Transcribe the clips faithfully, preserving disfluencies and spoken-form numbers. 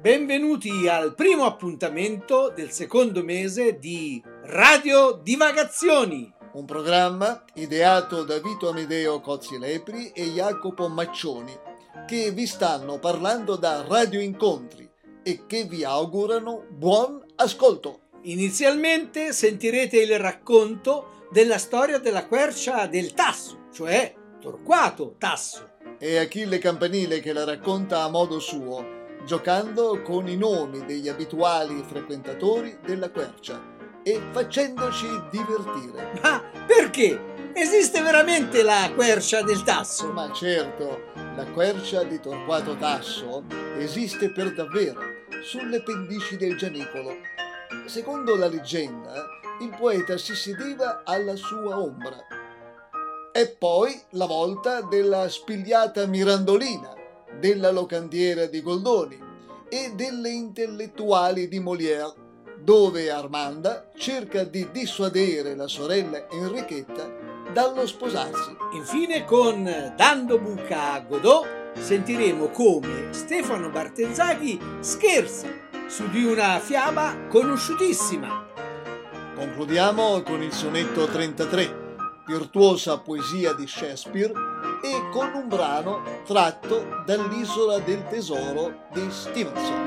Benvenuti al primo appuntamento del secondo mese di Radio Divagazioni, un programma ideato da Vito Amedeo Cozzi Lepri e Jacopo Maccioni, che vi stanno parlando da Radio Incontri e che vi augurano buon ascolto. Inizialmente sentirete il racconto della storia della quercia del Tasso, cioè Torquato Tasso. È Achille Campanile che la racconta a modo suo, giocando con i nomi degli abituali frequentatori della quercia e facendoci divertire. Ma perché? Esiste veramente la quercia del Tasso? Ma certo, la quercia di Torquato Tasso esiste per davvero, sulle pendici del Gianicolo. Secondo la leggenda, il poeta si sedeva alla sua ombra. E poi la volta della spigliata Mirandolina, della locandiera di Goldoni e delle intellettuali di Molière, dove Armanda cerca di dissuadere la sorella Enrichetta dallo sposarsi. Infine, con Dando buca a Godot, sentiremo come Stefano Bartezzaghi scherza su di una fiaba conosciutissima. Concludiamo con il sonetto trentatré, virtuosa poesia di Shakespeare, e con un brano tratto dall'Isola del Tesoro di Stevenson.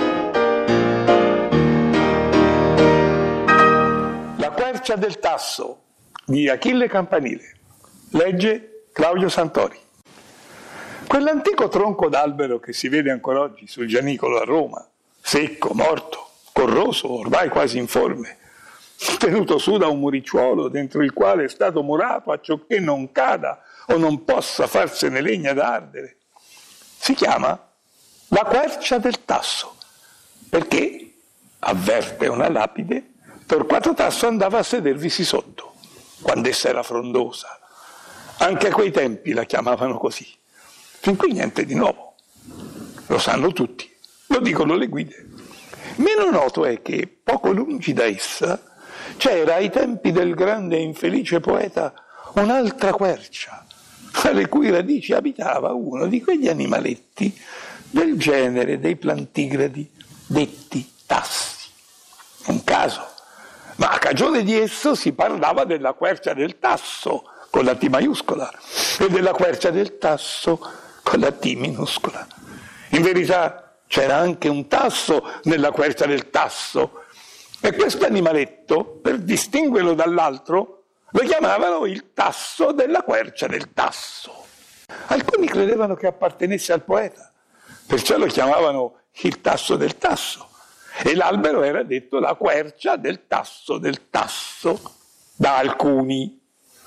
La quercia del Tasso di Achille Campanile. Legge Claudio Santori. Quell'antico tronco d'albero che si vede ancora oggi sul Gianicolo a Roma, secco, morto, corroso, ormai quasi informe, tenuto su da un muricciuolo dentro il quale è stato murato acciocché non cada o non possa farsene legna da ardere, si chiama la quercia del Tasso, perché, avverte una lapide, Torquato Tasso andava a sedervisi sotto, quando essa era frondosa. Anche a quei tempi la chiamavano così. Fin qui niente di nuovo. Lo sanno tutti, lo dicono le guide. Meno noto è che, poco lungi da essa, c'era ai tempi del grande e infelice poeta un'altra quercia, alle cui radici abitava uno di quegli animaletti del genere dei plantigradi detti tassi. Un caso, ma a cagione di esso si parlava della quercia del Tasso con la T maiuscola e della quercia del Tasso con la T minuscola. In verità c'era anche un tasso nella quercia del Tasso, e questo animaletto, per distinguerlo dall'altro, lo chiamavano il tasso della quercia del Tasso. Alcuni credevano che appartenesse al poeta, perciò lo chiamavano il tasso del Tasso, e l'albero era detto la quercia del tasso del Tasso da alcuni,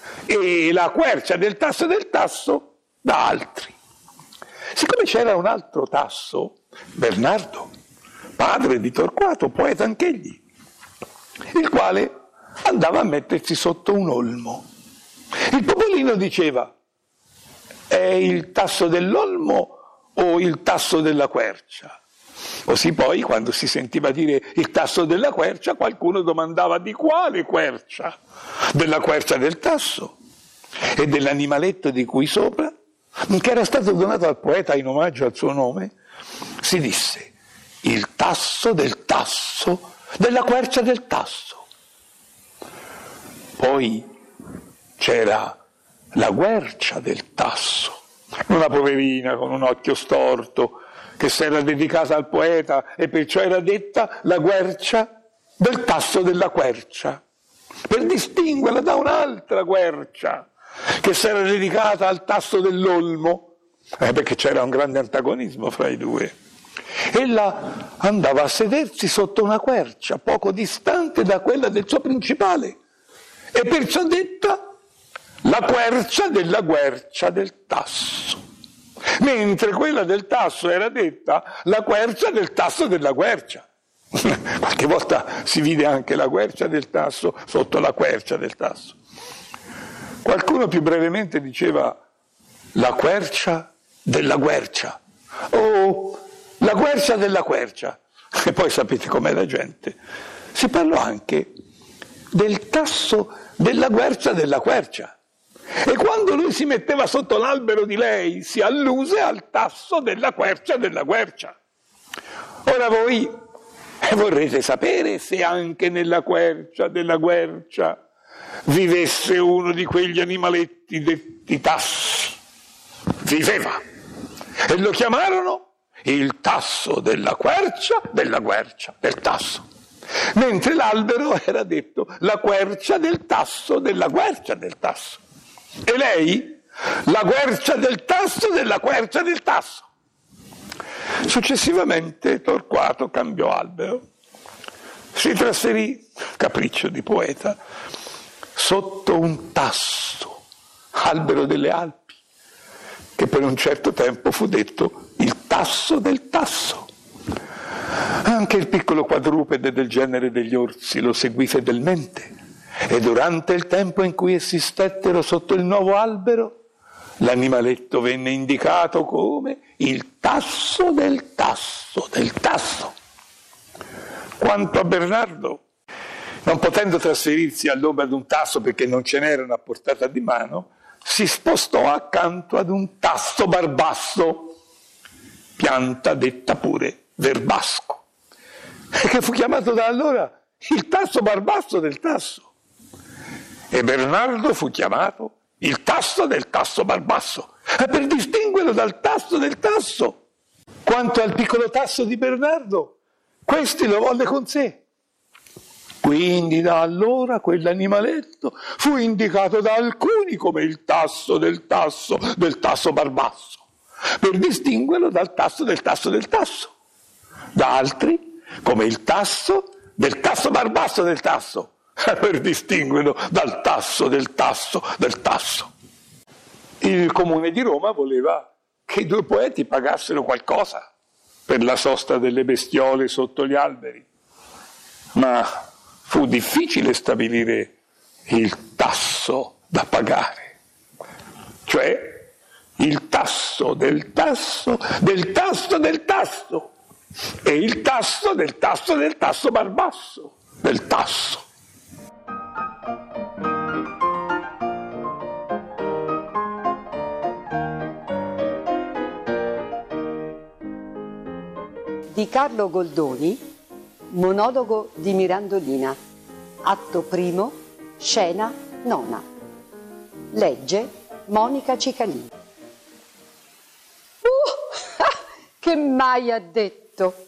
e la quercia del tasso del Tasso da altri. Siccome c'era un altro Tasso, Bernardo, padre di Torquato, poeta anch'egli, il quale andava a mettersi sotto un olmo. Il popolino diceva: è il tasso dell'olmo o il tasso della quercia? Così poi, quando si sentiva dire il tasso della quercia, qualcuno domandava: di quale quercia? Della quercia del Tasso e dell'animaletto di cui sopra, che era stato donato al poeta in omaggio al suo nome, si disse: il tasso del Tasso della quercia del Tasso. Poi c'era la quercia del Tasso, una poverina con un occhio storto che si era dedicata al poeta e perciò era detta la quercia del Tasso della quercia, per distinguerla da un'altra quercia che si era dedicata al tasso dell'olmo, eh, perché c'era un grande antagonismo fra i due. Ella andava a sedersi sotto una quercia poco distante da quella del suo principale e perciò detta la quercia della quercia del Tasso, mentre quella del Tasso era detta la quercia del tasso della quercia. Qualche volta si vide anche la quercia del Tasso sotto la quercia del Tasso. Qualcuno più brevemente diceva la quercia della quercia o la quercia della quercia, e poi sapete com'è la gente. Si parlò anche del tasso della quercia della quercia, e quando lui si metteva sotto l'albero di lei si alluse al tasso della quercia della quercia. Ora voi vorrete sapere se anche nella quercia della quercia vivesse uno di quegli animaletti detti tassi. Viveva, e lo chiamarono il tasso della quercia della quercia del tasso, mentre l'albero era detto la quercia del tasso della quercia del tasso, e lei la quercia del tasso della quercia del tasso. Successivamente Torquato cambiò albero, si trasferì, capriccio di poeta, sotto un tasso, albero delle Alpi, che per un certo tempo fu detto il tasso del tasso. Anche il piccolo quadrupede del genere degli orsi lo seguì fedelmente, e durante il tempo in cui essi stettero sotto il nuovo albero, l'animaletto venne indicato come il tasso del tasso del tasso. Quanto a Bernardo, non potendo trasferirsi all'ombra di un tasso perché non ce n'erano a portata di mano, si spostò accanto ad un tasso barbasso, pianta detta pure verbasco, che fu chiamato da allora il tasso barbasso del tasso. E Bernardo fu chiamato il tasso del tasso barbasso, per distinguerlo dal tasso del tasso. Quanto al piccolo tasso di Bernardo, questi lo volle con sé. Quindi da allora quell'animaletto fu indicato da alcuni come il tasso del tasso del tasso barbasso, per distinguerlo dal tasso del tasso del tasso, da altri come il tasso del tasso barbasso del tasso, per distinguerlo dal tasso del tasso del tasso. Il Comune di Roma voleva che i due poeti pagassero qualcosa per la sosta delle bestiole sotto gli alberi, ma fu difficile stabilire il tasso da pagare, cioè il tasso del tasso del tasso del tasso e il tasso del tasso del tasso barbasso del tasso. Di Carlo Goldoni, monologo di Mirandolina, atto primo, scena nona. Legge Monica Cicalini. Uh, che mai ha detto?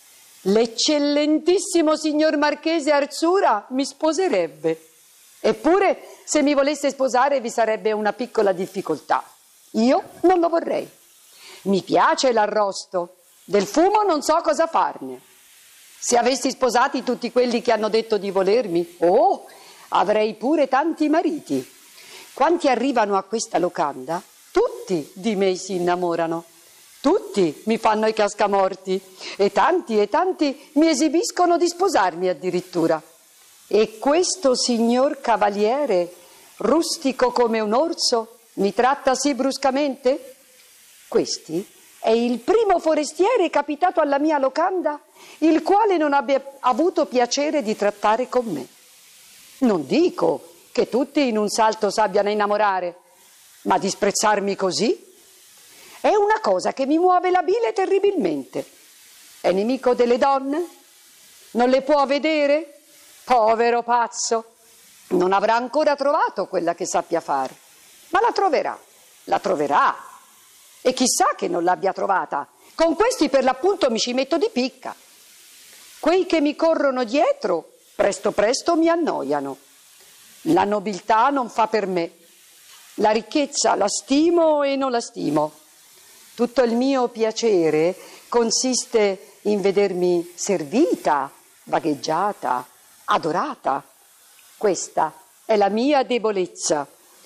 L'eccellentissimo signor Marchese Arzura mi sposerebbe. Eppure, se mi volesse sposare vi sarebbe una piccola difficoltà. Io non lo vorrei. Mi piace l'arrosto. Del fumo non so cosa farne. Se avessi sposati tutti quelli che hanno detto di volermi, oh, avrei pure tanti mariti. Quanti arrivano a questa locanda, tutti di me si innamorano. Tutti mi fanno i cascamorti e tanti e tanti mi esibiscono di sposarmi addirittura. E questo signor cavaliere, rustico come un orso, mi tratta sì bruscamente? Questi è il primo forestiere capitato alla mia locanda, il quale non abbia avuto piacere di trattare con me. Non dico che tutti in un salto s'abbiano a innamorare, ma disprezzarmi così è una cosa che mi muove la bile terribilmente. È nemico delle donne? Non le può vedere? Povero pazzo! Non avrà ancora trovato quella che sappia fare, ma la troverà, la troverà. E chissà che non l'abbia trovata. Con questi per l'appunto mi ci metto di picca. Quei che mi corrono dietro, presto presto mi annoiano. La nobiltà non fa per me. La ricchezza la stimo e non la stimo. Tutto il mio piacere consiste in vedermi servita, vagheggiata, adorata. Questa è la mia debolezza.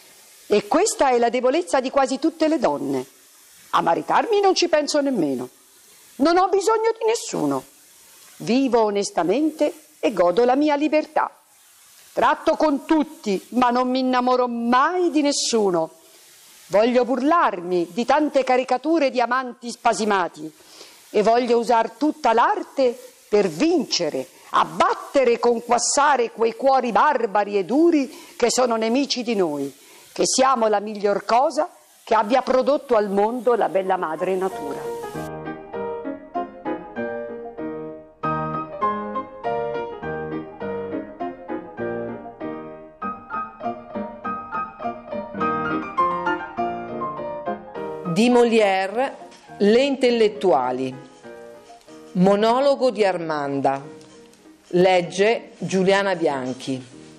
E questa è la debolezza di quasi tutte le donne. A maritarmi non ci penso nemmeno. Non ho bisogno di nessuno. Vivo onestamente e godo la mia libertà. Tratto con tutti, ma non mi innamoro mai di nessuno. Voglio burlarmi di tante caricature di amanti spasimati e voglio usare tutta l'arte per vincere, abbattere e conquassare quei cuori barbari e duri che sono nemici di noi, che siamo la miglior cosa che abbia prodotto al mondo la bella madre natura. Di Molière, Le intellettuali. Monologo di Armanda. Legge Giuliana Bianchi.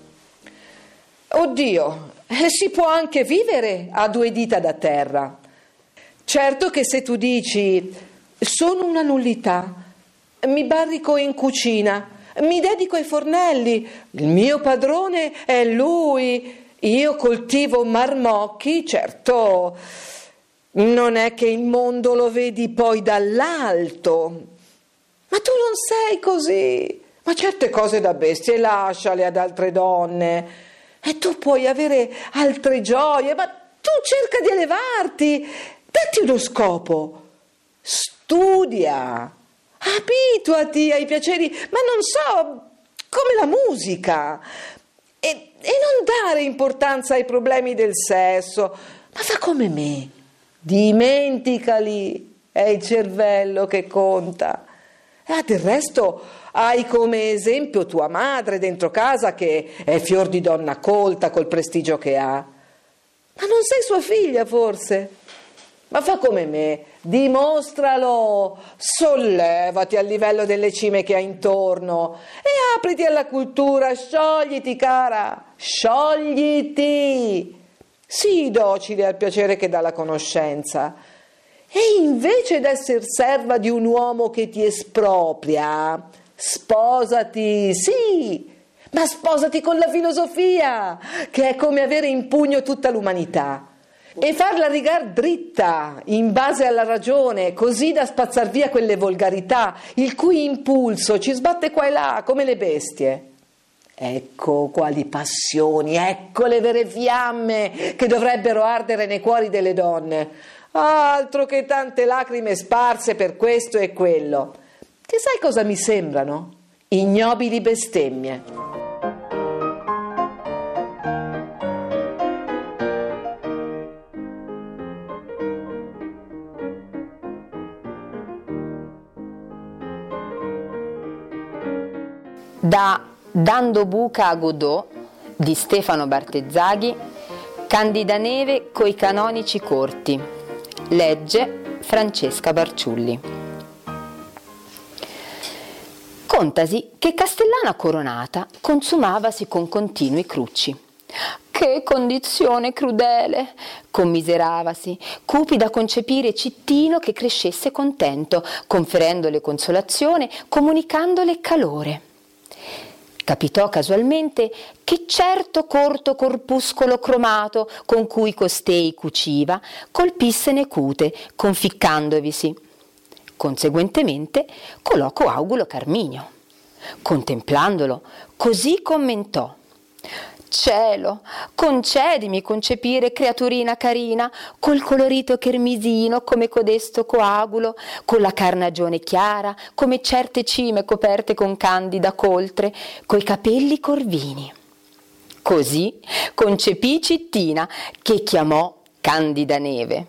Oddio, si può anche vivere a due dita da terra. Certo che se tu dici sono una nullità, mi barrico in cucina, mi dedico ai fornelli, il mio padrone è lui, io coltivo marmocchi, certo non è che il mondo lo vedi poi dall'alto. Ma tu non sei così, ma certe cose da bestie lasciale ad altre donne e tu puoi avere altre gioie, ma tu cerca di elevarti, datti uno scopo, studia, abituati ai piaceri, ma non so, come la musica, e, e non dare importanza ai problemi del sesso, ma fa come me, dimenticali, è il cervello che conta. E del resto hai come esempio tua madre dentro casa che è fior di donna colta col prestigio che ha. Ma non sei sua figlia forse? Ma fa come me, dimostralo, sollevati al livello delle cime che hai intorno e apriti alla cultura, sciogliti cara, sciogliti, sii docile al piacere che dà la conoscenza. E invece d'essere serva di un uomo che ti espropria, sposati, sì, ma sposati con la filosofia, che è come avere in pugno tutta l'umanità, e farla rigar dritta, in base alla ragione, così da spazzar via quelle volgarità, il cui impulso ci sbatte qua e là, come le bestie. Ecco quali passioni, ecco le vere fiamme che dovrebbero ardere nei cuori delle donne. Altro che tante lacrime sparse per questo e quello, che sai cosa mi sembrano? Ignobili bestemmie. Da Dando buca a Godot di Stefano Bartezzaghi, Candida Neve coi canonici corti. Legge Francesca Barciulli. Contasi che Castellana coronata consumavasi con continui crucci. Che condizione crudele! Commiseravasi, cupi da concepire Cittino che crescesse contento, conferendole consolazione, comunicandole calore. Capitò casualmente che certo corto corpuscolo cromato con cui costei cuciva colpisse Necute conficcandovisi. Conseguentemente colò coagulo Carminio. Contemplandolo, così commentò: cielo, concedimi concepire creaturina carina, col colorito chermisino come codesto coagulo, con la carnagione chiara come certe cime coperte con candida coltre, coi capelli corvini. Così concepì Cittina, che chiamò Candida Neve.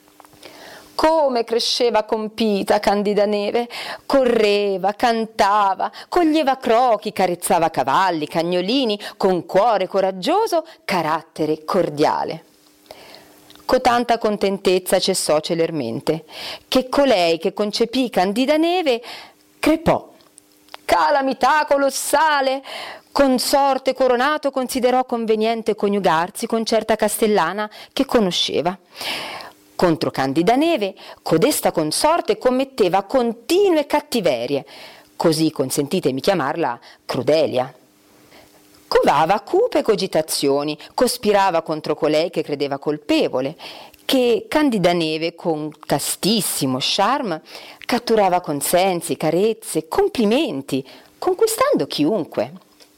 Come cresceva compita Candida Neve, correva, cantava, coglieva crochi, carezzava cavalli, cagnolini, con cuore coraggioso, carattere cordiale. Cotanta contentezza cessò celermente, che colei che concepì Candida Neve crepò. Calamità colossale! Consorte coronato considerò conveniente coniugarsi con certa castellana che conosceva. Contro Candida Neve, codesta consorte commetteva continue cattiverie, così consentitemi chiamarla Crudelia. Covava cupe cogitazioni, cospirava contro colei che credeva colpevole, che Candida Neve con castissimo charme catturava consensi, carezze, complimenti, conquistando chiunque.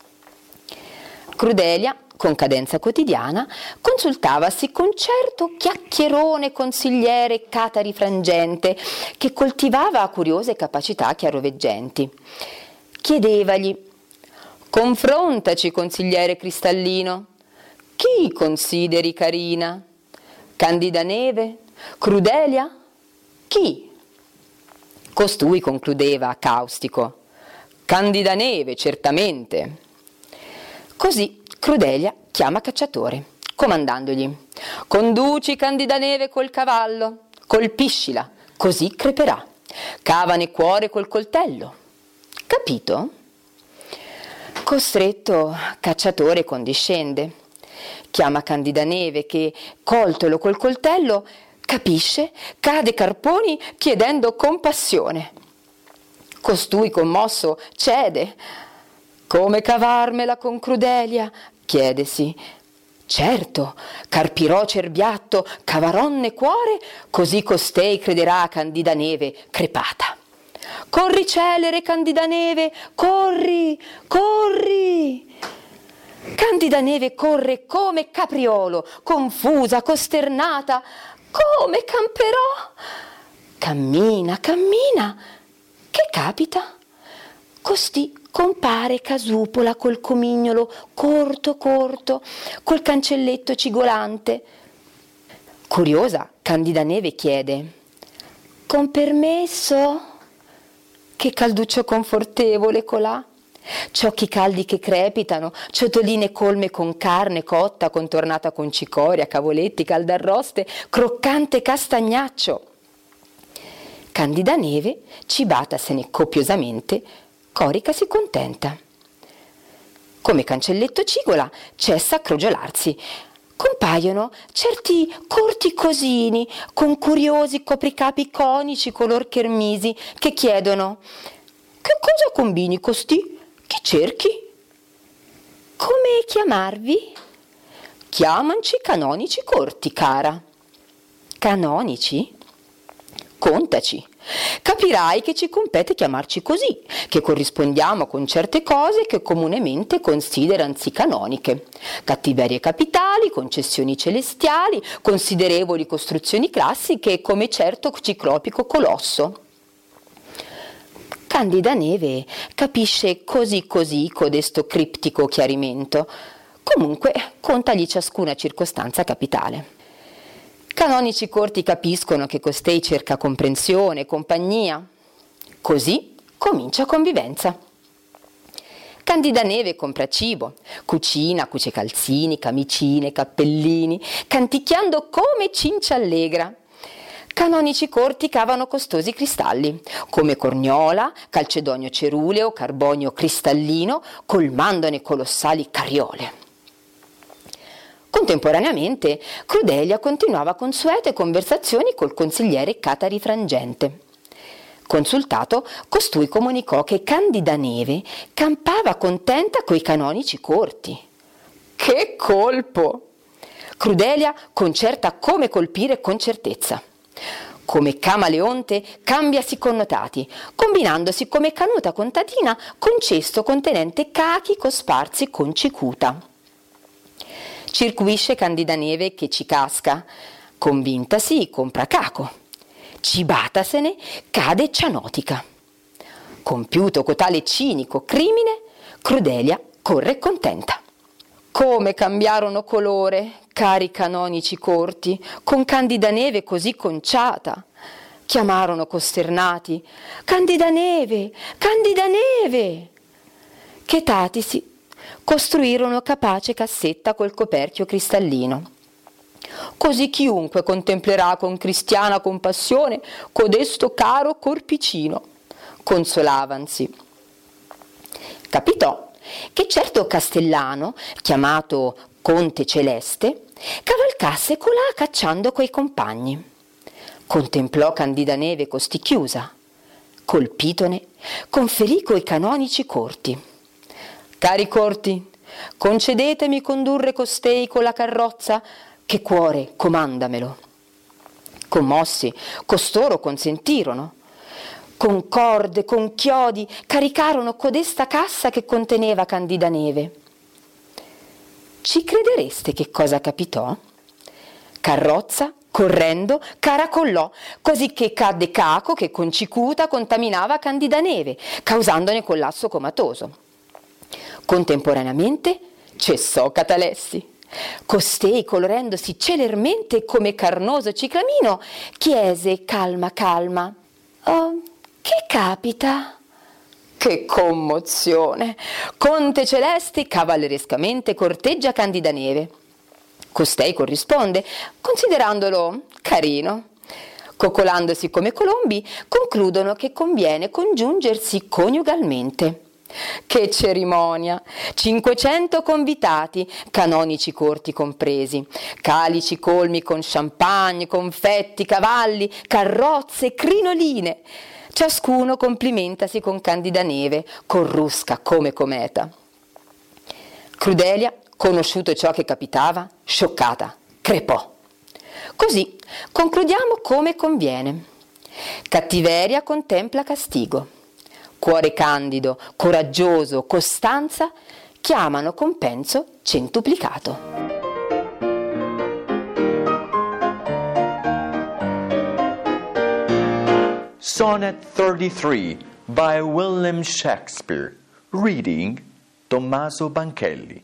Crudelia, con cadenza quotidiana, consultavasi con certo chiacchierone consigliere catari frangente che coltivava curiose capacità chiaroveggenti. Chiedevagli: confrontaci, consigliere cristallino, chi consideri carina? Candida Neve? Crudelia? Chi? Costui concludeva caustico: Candida Neve, certamente. Così Crudelia chiama Cacciatore, comandandogli: conduci Candida Neve col cavallo, colpiscila, così creperà. Cavane cuore col coltello. Capito? Costretto, Cacciatore condiscende. Chiama Candidaneve che, coltolo col coltello, capisce, cade carponi chiedendo compassione. Costui, commosso, cede. Come cavarmela con Crudelia? Chiedesi. Certo, carpirò Cerbiatto, cavaronne cuore, così costei crederà a Candidaneve crepata. Corri celere, Candidaneve, corri, corri! Candidaneve corre come capriolo, confusa, costernata. Come camperò? Cammina, cammina. Che capita? Costì compare Casupola col comignolo corto corto, col cancelletto cigolante. Curiosa, Candidaneve chiede: con permesso? Che calduccio confortevole colà, ciocchi caldi che crepitano, ciotoline colme con carne cotta, contornata con cicoria, cavoletti, caldarroste, croccante castagnaccio. Candidaneve, cibatasene copiosamente, corica si contenta. Come cancelletto cigola, cessa a crogiolarsi. Compaiono certi corti cosini con curiosi copricapi conici color chermisi che chiedono: che cosa combini costì? Chi cerchi? Come chiamarvi? Chiamanci Canonici Corti, cara. Canonici? Contaci. Capirai che ci compete chiamarci così, che corrispondiamo con certe cose che comunemente consideransi canoniche: cattiverie capitali, concessioni celestiali, considerevoli costruzioni classiche, come certo ciclopico colosso. Candidaneve capisce così così codesto criptico chiarimento, comunque contagli ciascuna circostanza capitale. Canonici Corti capiscono che costei cerca comprensione e compagnia. Così comincia convivenza. Candidaneve compra cibo, cucina, cuce calzini, camicine, cappellini, canticchiando come cincia allegra. Canonici Corti cavano costosi cristalli, come corniola, calcedonio ceruleo, carbonio cristallino, colmandone colossali carriole. Contemporaneamente, Crudelia continuava consuete conversazioni col consigliere Catari Frangente. Consultato, costui comunicò che Candidaneve campava contenta coi Canonici Corti. Che colpo! Crudelia concerta come colpire con certezza. Come camaleonte cambiasi connotati, combinandosi come canuta contadina con cesto contenente cachi cosparsi con cicuta. Circuisce Candidaneve che ci casca, convintasi compra caco, cibatasene cade cianotica. Compiuto cotale cinico crimine, Crudelia corre contenta. Come cambiarono colore, cari Canonici Corti, con Candidaneve così conciata. Chiamarono costernati: Candidaneve, Candidaneve! Chetatisi, costruirono capace cassetta col coperchio cristallino. Così chiunque contemplerà con cristiana compassione codesto caro corpicino. Consolavansi. Capitò che certo castellano, chiamato Conte Celeste, cavalcasse colà cacciando coi compagni. Contemplò Candidaneve costi chiusa. Colpitone, conferì coi Canonici Corti: cari Corti, concedetemi condurre costei con la carrozza, che cuore comandamelo. Commossi, costoro consentirono. Con corde, con chiodi, caricarono codesta cassa che conteneva Candidaneve. Ci credereste che cosa capitò? Carrozza, correndo, caracollò, così che cadde caco che con cicuta contaminava Candidaneve, causandone collasso comatoso. Contemporaneamente cessò Catalessi. Costei, colorendosi celermente come carnoso ciclamino, chiese calma calma: oh, che capita? Che commozione! Conte Celeste cavallerescamente corteggia Candidaneve. Costei corrisponde, considerandolo carino. Coccolandosi come colombi, concludono che conviene congiungersi coniugalmente. Che cerimonia! cinquecento convitati, canonici corti compresi, calici colmi con champagne, confetti, cavalli, carrozze, crinoline. Ciascuno complimentasi con Candida Neve, corrusca come cometa. Crudelia, conosciuto ciò che capitava, scioccata, crepò. Così concludiamo come conviene. Cattiveria contempla castigo. Cuore candido, coraggioso, costanza chiamano compenso centuplicato. Sonnet thirty-three by William Shakespeare. Reading Tommaso Banchelli.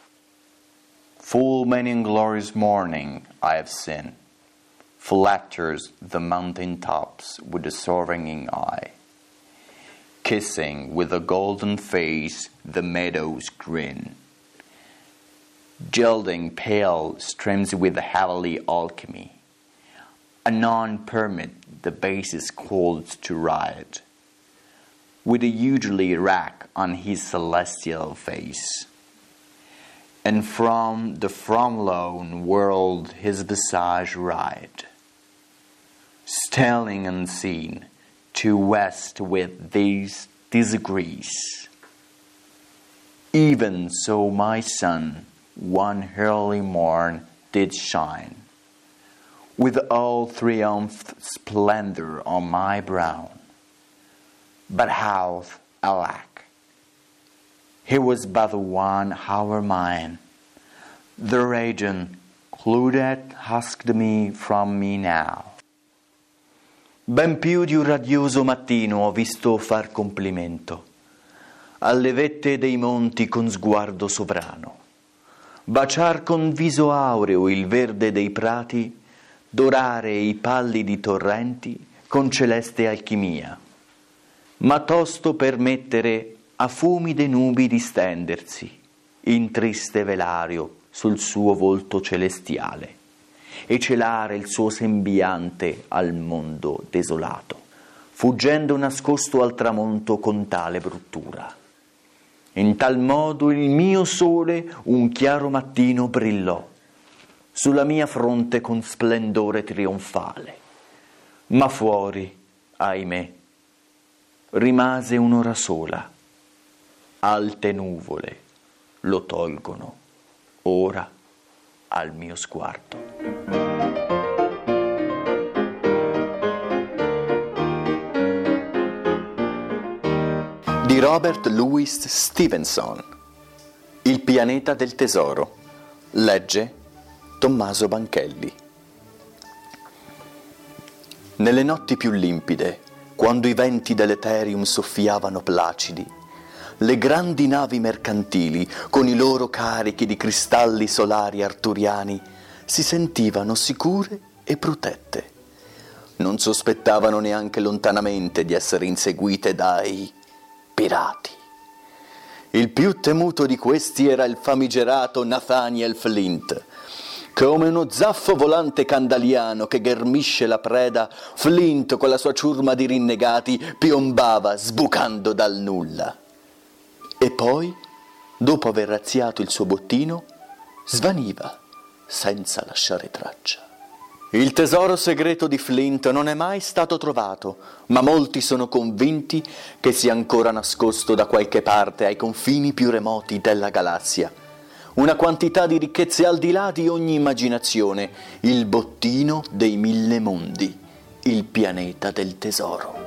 Full many and glorious morning I have seen, flatters the mountain tops with a soaring eye, kissing with a golden face the meadows green, gilding pale streams with heavenly alchemy, anon permit the basis cold to ride, with a usually rack on his celestial face, and from the from-lone world his visage ride, stealing unseen to west with these disagrees. Even so my sun one early morn did shine, with all triumph splendor on my brow. But how, alack, he was but one hour mine. The region cluded husked me from me now. Ben più di un radioso mattino ho visto far complimento alle vette dei monti con sguardo sovrano, baciar con viso aureo il verde dei prati, dorare i pallidi torrenti con celeste alchimia, ma tosto permettere a fumide nubi di stendersi in triste velario sul suo volto celestiale e celare il suo sembiante al mondo desolato, fuggendo nascosto al tramonto con tale bruttura. In tal modo il mio sole un chiaro mattino brillò sulla mia fronte con splendore trionfale, ma fuori, ahimè, rimase un'ora sola. Alte nuvole lo tolgono ora al mio sguardo. Di Robert Louis Stevenson. Il pianeta del tesoro. Legge Tommaso Banchelli. Nelle notti più limpide, quando i venti dell'Eterium soffiavano placidi, le grandi navi mercantili, con i loro carichi di cristalli solari arturiani, si sentivano sicure e protette. Non sospettavano neanche lontanamente di essere inseguite dai pirati. Il più temuto di questi era il famigerato Nathaniel Flint. Come uno zaffo volante candaliano che ghermisce la preda, Flint con la sua ciurma di rinnegati piombava sbucando dal nulla. E poi, dopo aver razziato il suo bottino, svaniva senza lasciare traccia. Il tesoro segreto di Flint non è mai stato trovato, ma molti sono convinti che sia ancora nascosto da qualche parte ai confini più remoti della galassia. Una quantità di ricchezze al di là di ogni immaginazione, il bottino dei mille mondi, il pianeta del tesoro.